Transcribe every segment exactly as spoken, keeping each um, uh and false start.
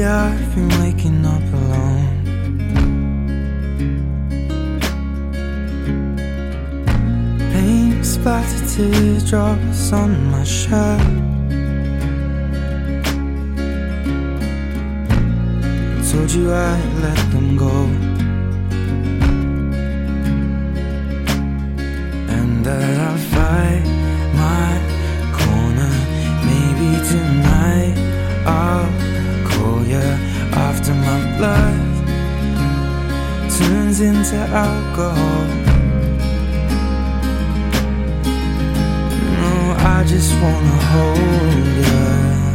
I've been waking up alone. Paint splattered teardrops on my shirt. Told you I'd let them go, and that I'll fight my corner. Maybe tonight I'll call you after my blood turns into alcohol. No, I just wanna hold you.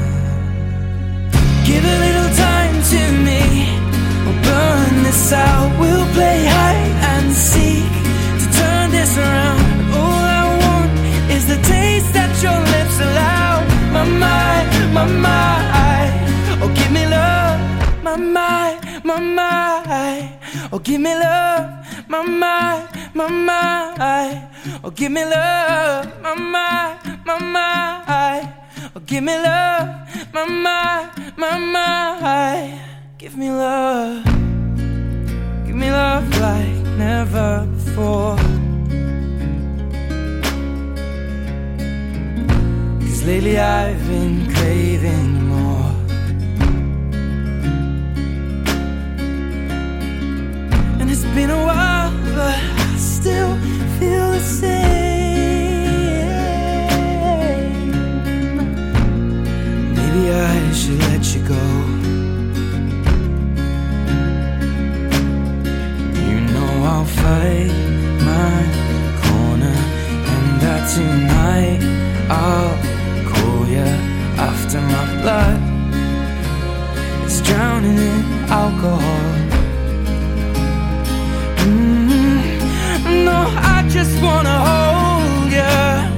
Give a little time to me, we'll burn this out. We'll play hide and seek to turn this around. All I want is the taste that your lips allow. My mind, my mind, oh give me love. My mind, my mind, oh give me love. My mind, my mind, oh give me love. My mind, my mind, oh give me love. My mind, my mind, give me love. Give me love like never before. Cause lately I've been craving more. And it's been a while, but I still feel the same. Maybe I should let you go. You know I'll fight my corner, and that tonight I'll call you after my blood is drowning in alcohol. Mm-hmm. No, I just wanna hold you.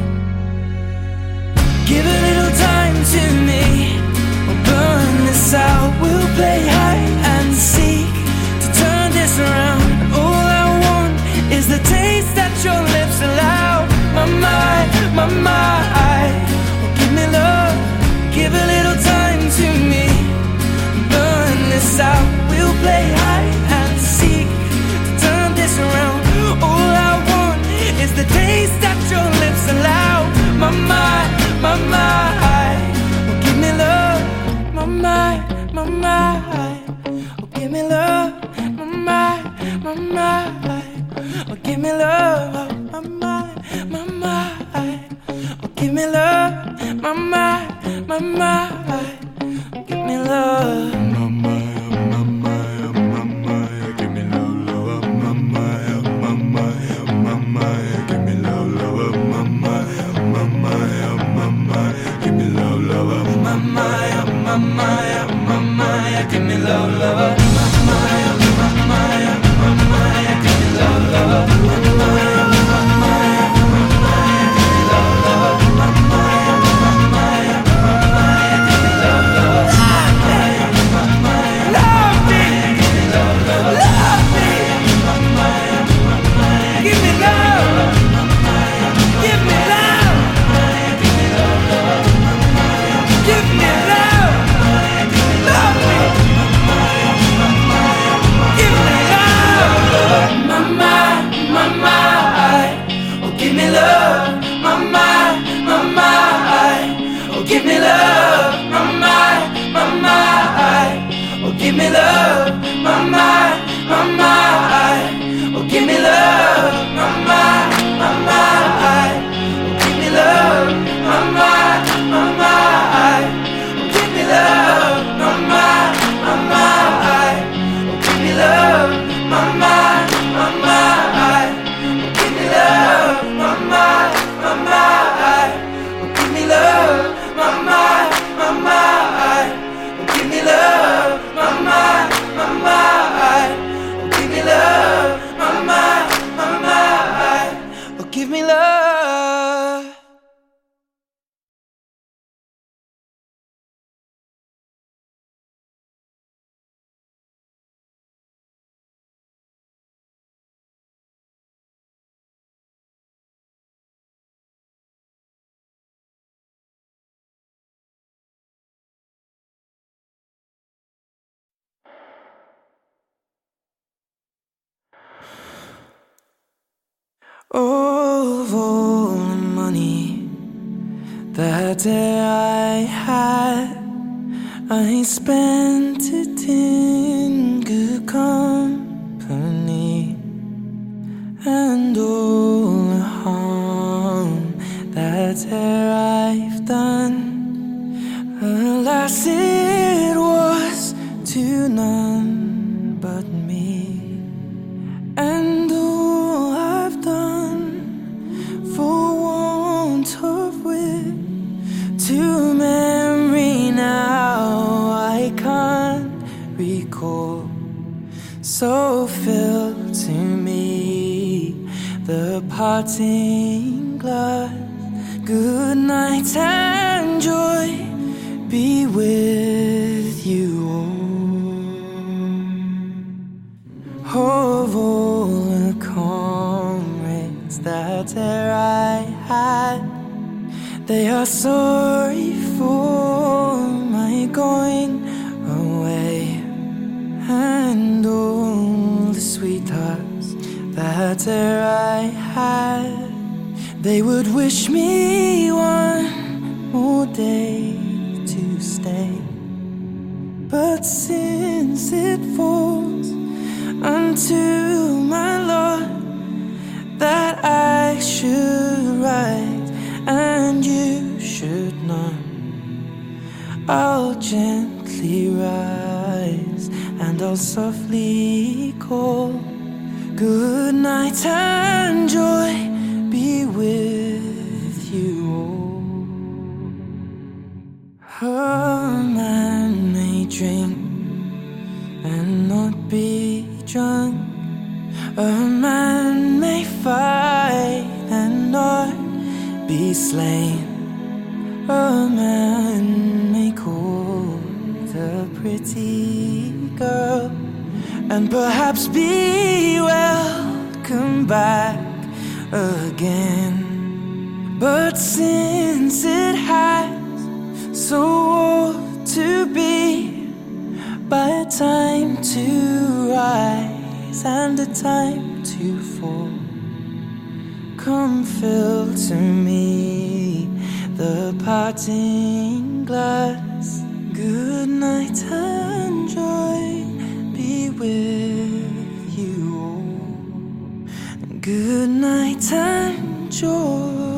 Give a little time to me, we'll burn this out. We'll play hide and seek to turn this around. All I want is the taste that your lips allow. My mind, my mind, oh give me love. Give a little time to me, burn this out. We'll play hide and seek to turn this around. All I want is the taste that your lips allow. My mind, my mind, oh give me love. My mind, my mind, oh give me love. My mind, my mind, oh give me love. My mind, my mind, oh give me love. My mind, my mind, oh give me love. My mind, my mind, my mind, give me love, love. My mind, my mind, my mind, give me love, love. My mind, my mind, my mind, give me love, love. My mind, my mind, my mind, give me love, love. My mind, my mind, my mind, give me love, love. My mind, my mind, my mind, give me love, love. My mind, my mind, my mind, give me love, love. My mind, love me, give me love, love. Love me, my mind, my mind, give me love. Give me love, give me love, love. Give me love, love me. Give me love, my mind, my mind. Oh, give me love, my mind, my mind. Oh, give me love, my mind, my mind. Oh, give me love, my mind, my mind. Oh, give me love, my mind, my mind. Oh, give me love, my mind, my mind. Oh, give me love, my mind, my mind. Oh, give me love, my mind, my mind. Oh, give me love, my mind, my mind. Oh, give me love, my mind, my mind. Oh, give me love, my mind, my mind. Oh, give me that day I had, I spent it in good company, and all the harm that there I've done, alas, it was to none but me. And all I've done for want of wit, to memory now I can't recall. So fill to me the parting glass. Good night and joy be with you all. Of all the comrades that e'er I had, they are sorry for my going away, and all the sweethearts that e'er I had, they would wish me one more day to stay. But since it falls unto my lot that I should rise and you should not, I'll gently rise and I'll softly call. Good night and joy be with you all. A man may drink and not be drunk, a man may fight and not be slain, a man may court a pretty girl and perhaps be welcome back again. But since it has so ought to be, by a time to rise and a time to fall, come fill to me the parting glass. Good night and joy be with you all. Good night and joy.